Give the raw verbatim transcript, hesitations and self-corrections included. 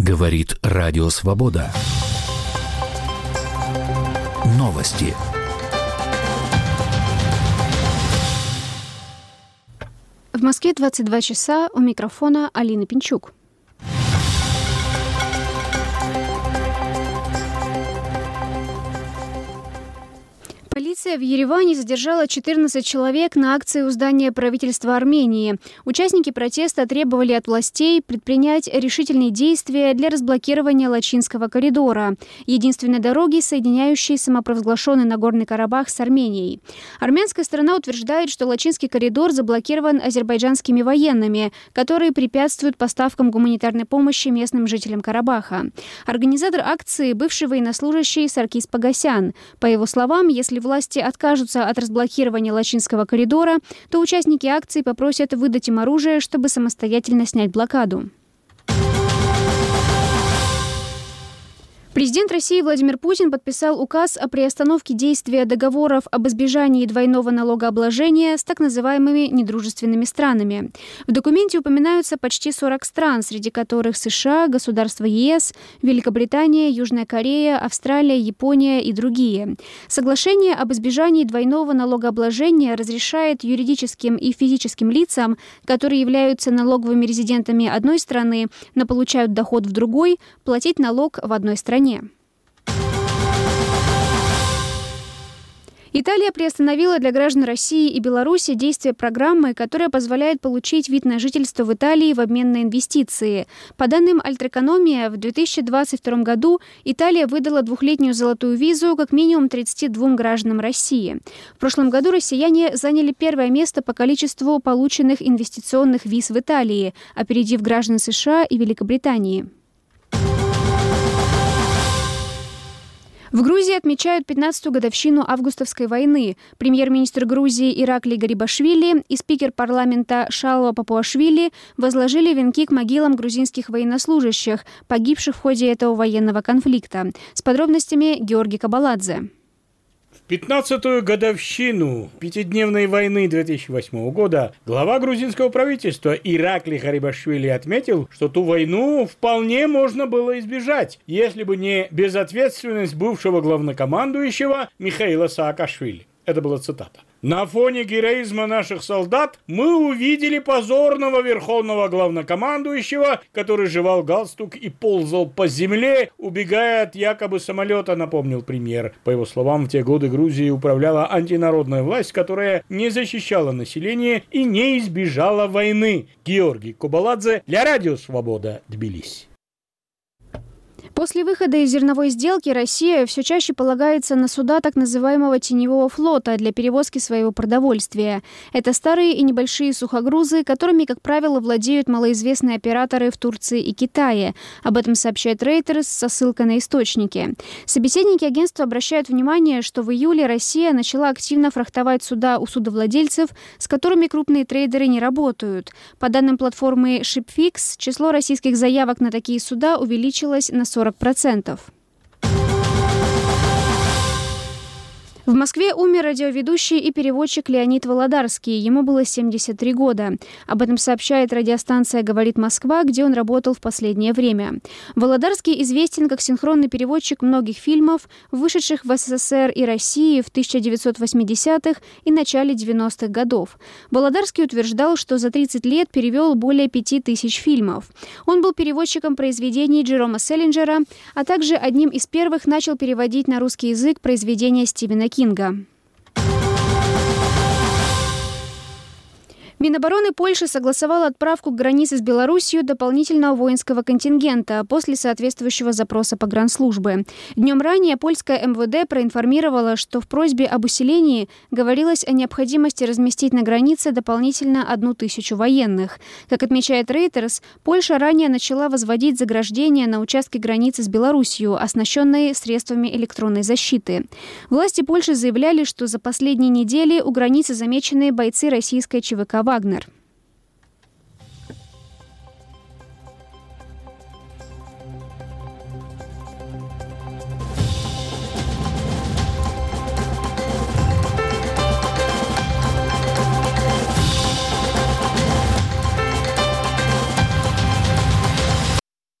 Говорит Радио Свобода. Новости. В Москве двадцать два часа, у микрофона Алина Пинчук. Полиция в Ереване задержала четырнадцать человек на акции у здания правительства Армении. Участники протеста требовали от властей предпринять решительные действия для разблокирования Лачинского коридора, единственной дороги, соединяющей самопровозглашенный Нагорный Карабах с Арменией. Армянская сторона утверждает, что Лачинский коридор заблокирован азербайджанскими военными, которые препятствуют поставкам гуманитарной помощи местным жителям Карабаха. Организатор акции – бывший военнослужащий Саркис Погосян. По его словам, если власти откажутся от разблокирования Лачинского коридора, то участники акции попросят выдать им оружие, чтобы самостоятельно снять блокаду. Президент России Владимир Путин подписал указ о приостановке действия договоров об избежании двойного налогообложения с так называемыми недружественными странами. В документе упоминаются почти сорок стран, среди которых США, государства ЕС, Великобритания, Южная Корея, Австралия, Япония и другие. Соглашение об избежании двойного налогообложения разрешает юридическим и физическим лицам, которые являются налоговыми резидентами одной страны, но получают доход в другой, платить налог в одной стране. Италия приостановила для граждан России и Беларуси действие программы, которая позволяет получить вид на жительство в Италии в обмен на инвестиции. По данным Альтрэкономия, в две тысячи двадцать втором году Италия выдала двухлетнюю золотую визу как минимум тридцати двум гражданам России. В прошлом году россияне заняли первое место по количеству полученных инвестиционных виз в Италии, опередив граждан США и Великобритании. В Грузии отмечают пятнадцатую годовщину августовской войны. Премьер-министр Грузии Ираклий Гарибашвили и спикер парламента Шалва Папуашвили возложили венки к могилам грузинских военнослужащих, погибших в ходе этого военного конфликта. С подробностями Георгий Кабаладзе. В пятнадцатую годовщину пятидневной войны две тысячи восьмого года глава грузинского правительства Ираклий Гарибашвили отметил, что ту войну вполне можно было избежать, если бы не безответственность бывшего главнокомандующего Михаила Саакашвили. Это была цитата. «На фоне героизма наших солдат мы увидели позорного верховного главнокомандующего, который жевал галстук и ползал по земле, убегая от якобы самолета», напомнил премьер. По его словам, в те годы Грузией управляла антинародная власть, которая не защищала население и не избежала войны. Георгий Кабаладзе для Радио Свобода, Тбилиси. После выхода из зерновой сделки Россия все чаще полагается на суда так называемого теневого флота для перевозки своего продовольствия. Это старые и небольшие сухогрузы, которыми, как правило, владеют малоизвестные операторы в Турции и Китае. Об этом сообщает Reuters со ссылкой на источники. Собеседники агентства обращают внимание, что в июле Россия начала активно фрахтовать суда у судовладельцев, с которыми крупные трейдеры не работают. По данным платформы Shipfix, число российских заявок на такие суда увеличилось на сорок процентов. В Москве умер радиоведущий и переводчик Леонид Володарский. Ему было семьдесят три года. Об этом сообщает радиостанция «Говорит Москва», где он работал в последнее время. Володарский известен как синхронный переводчик многих фильмов, вышедших в СССР и России в тысяча девятьсот восьмидесятых и начале девяностых годов. Володарский утверждал, что за тридцать лет перевел более пяти тысяч фильмов. Он был переводчиком произведений Джерома Селлинджера, а также одним из первых начал переводить на русский язык произведения Стивена Кинга. Минобороны Польши согласовала отправку к границе с Белоруссией дополнительного воинского контингента после соответствующего запроса погранслужбы. Днем ранее польское эм вэ дэ проинформировало, что в просьбе об усилении говорилось о необходимости разместить на границе дополнительно одну тысячу военных. Как отмечает Reuters, Польша ранее начала возводить заграждения на участке границы с Белоруссией, оснащенные средствами электронной защиты. Власти Польши заявляли, что за последние недели у границы замечены бойцы российской ЧВК «Вагнер».